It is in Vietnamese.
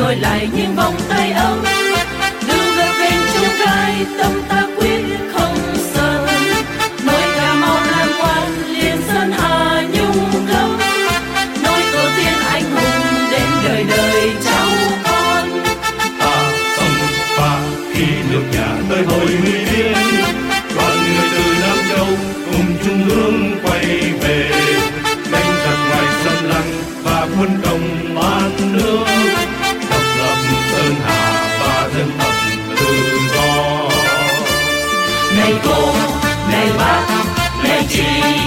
đổi lại những vòng tay ấm, đường về bên trong gai tâm ta quyết không sợ. Nối Cà Mau Lan Quan liền Sơn Hà nhung gấm, nối tổ tiên anh hùng đến đời đời cháu con. Ta sông pha khi nước nhà tới hồi người biên, đoàn người từ Nam Châu cùng chung hướng quay về, đánh giặc ngoài xâm lăng và quân công man nước, độc lập Sơn Hà và dân tộc tự do. Này cô, này bác, này chị,